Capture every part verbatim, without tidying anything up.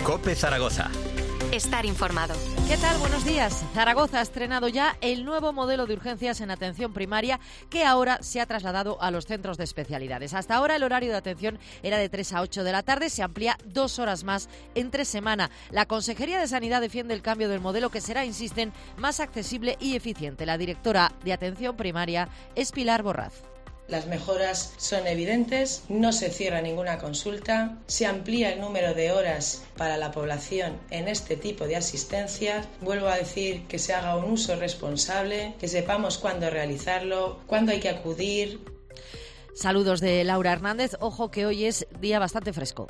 COPE Zaragoza. Estar informado. ¿Qué tal? Buenos días. Zaragoza ha estrenado ya el nuevo modelo de urgencias en atención primaria que ahora se ha trasladado a los centros de especialidades. Hasta ahora el horario de atención era de tres a ocho de la tarde, se amplía dos horas más entre semana. La Consejería de Sanidad defiende el cambio del modelo que será, insisten, más accesible y eficiente. La directora de atención primaria es Pilar Borraz. Las mejoras son evidentes, no se cierra ninguna consulta, se amplía el número de horas para la población en este tipo de asistencia. Vuelvo a decir que se haga un uso responsable, que sepamos cuándo realizarlo, cuándo hay que acudir. Saludos de Laura Hernández. Ojo que hoy es día bastante fresco.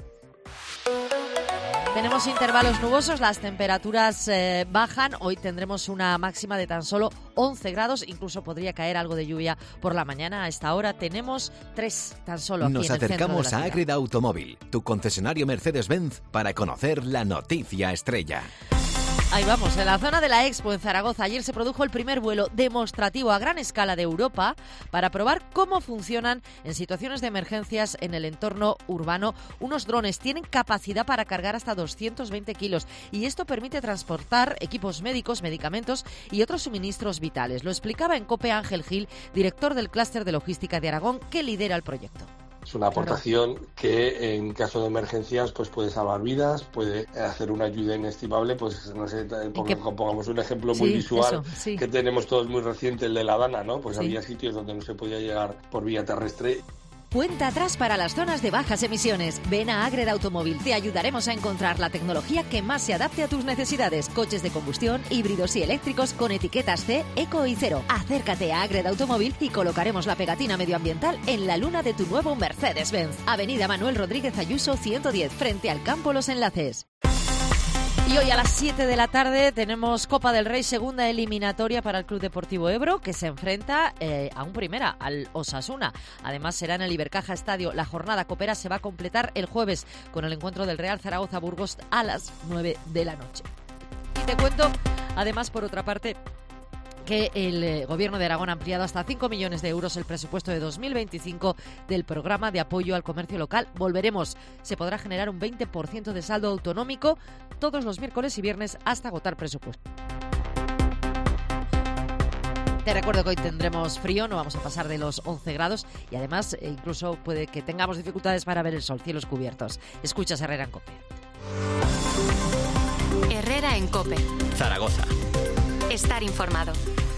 Tenemos intervalos nubosos, las temperaturas eh, bajan. Hoy tendremos una máxima de tan solo once grados, incluso podría caer algo de lluvia por la mañana. A esta hora tenemos tres tan solo aquí Nos en el centro de la acercamos ciudad. a Ágreda Automóvil, tu concesionario Mercedes-Benz, para conocer la noticia estrella. Ahí vamos, en la zona de la Expo en Zaragoza ayer se produjo el primer vuelo demostrativo a gran escala de Europa para probar cómo funcionan en situaciones de emergencias en el entorno urbano. Unos drones tienen capacidad para cargar hasta doscientos veinte kilos y esto permite transportar equipos médicos, medicamentos y otros suministros vitales. Lo explicaba en COPE Ángel Gil, director del clúster de logística de Aragón, que lidera el proyecto. Es una aportación claro. que en caso de emergencias pues puede salvar vidas, puede hacer una ayuda inestimable, pues no sé, porque pongamos un ejemplo muy sí, visual eso, sí. que tenemos todos muy reciente, el de La Dana, ¿no? Pues sí. había sitios donde no se podía llegar por vía terrestre. Cuenta atrás para las zonas de bajas emisiones. Ven a Ágreda Automóvil. Te ayudaremos a encontrar la tecnología que más se adapte a tus necesidades. Coches de combustión, híbridos y eléctricos con etiquetas C, Eco y Cero. Acércate a Ágreda Automóvil y colocaremos la pegatina medioambiental en la luna de tu nuevo Mercedes-Benz. Avenida Manuel Rodríguez Ayuso ciento diez, frente al Campo Los Enlaces. Y hoy a las siete de la tarde tenemos Copa del Rey, segunda eliminatoria para el Club Deportivo Ebro, que se enfrenta eh, a un primera, al Osasuna. Además será en el Ibercaja Estadio. La jornada copera se va a completar el jueves con el encuentro del Real Zaragoza-Burgos a las nueve de la noche. Y te cuento, además, por otra parte, que el eh, Gobierno de Aragón ha ampliado hasta cinco millones de euros el presupuesto de dos mil veinticinco del programa de apoyo al comercio local. Volveremos. Se podrá generar un veinte por ciento de saldo autonómico todos los miércoles y viernes hasta agotar presupuesto. Te recuerdo que hoy tendremos frío, no vamos a pasar de los once grados y además eh, incluso puede que tengamos dificultades para ver el sol, cielos cubiertos. Escuchas Herrera en COPE. Herrera en COPE. Zaragoza. Estar informado.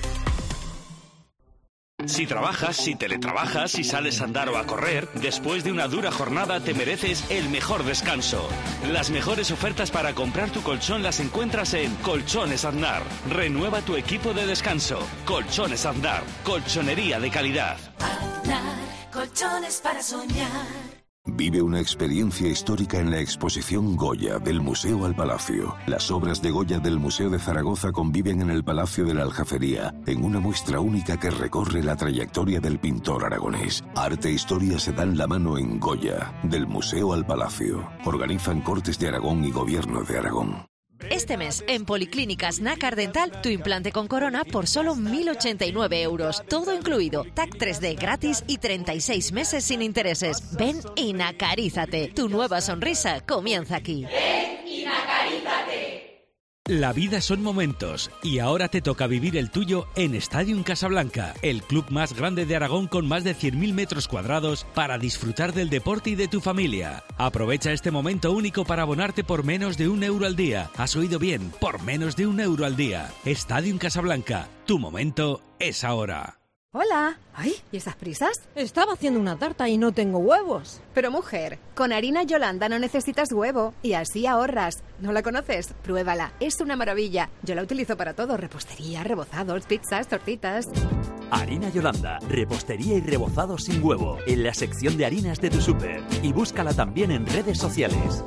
Si trabajas, si teletrabajas, si sales a andar o a correr, después de una dura jornada te mereces el mejor descanso. Las mejores ofertas para comprar tu colchón las encuentras en Colchones Aznar. Renueva tu equipo de descanso. Colchones Aznar, colchonería de calidad. Aznar, colchones para soñar. Vive una experiencia histórica en la exposición Goya, del Museo al Palacio. Las obras de Goya del Museo de Zaragoza conviven en el Palacio de la Aljafería, en una muestra única que recorre la trayectoria del pintor aragonés. Arte e historia se dan la mano en Goya, del Museo al Palacio. Organizan Cortes de Aragón y Gobierno de Aragón. Este mes, en Policlínicas Nácar Dental, tu implante con corona por solo mil ochenta y nueve euros. Todo incluido. T A C tres D gratis y treinta y seis meses sin intereses. Ven y nacarízate. Tu nueva sonrisa comienza aquí. Ven y nacarízate. La vida son momentos y ahora te toca vivir el tuyo en Stadium Casablanca, el club más grande de Aragón con más de cien mil metros cuadrados para disfrutar del deporte y de tu familia. Aprovecha este momento único para abonarte por menos de un euro al día. Has oído bien, por menos de un euro al día. Stadium Casablanca, tu momento es ahora. Hola. Ay, ¿y esas prisas? Estaba haciendo una tarta y no tengo huevos. Pero mujer, con harina Yolanda no necesitas huevo y así ahorras. ¿No la conoces? Pruébala, es una maravilla. Yo la utilizo para todo, repostería, rebozados, pizzas, tortitas. Harina Yolanda, repostería y rebozados sin huevo, en la sección de harinas de tu súper. Y búscala también en redes sociales.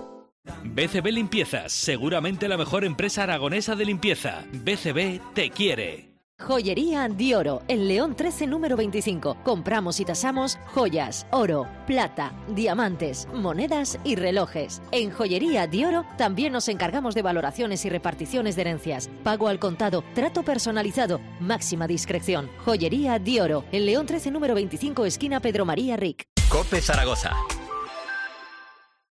B C B Limpiezas, seguramente la mejor empresa aragonesa de limpieza. B C B te quiere. Joyería Dioro, en León trece número veinticinco. Compramos y tasamos joyas, oro, plata, diamantes, monedas y relojes. En Joyería Dioro también nos encargamos de valoraciones y reparticiones de herencias. Pago al contado, trato personalizado, máxima discreción. Joyería Dioro, en León trece número veinticinco, esquina Pedro María Ric. COPE Zaragoza.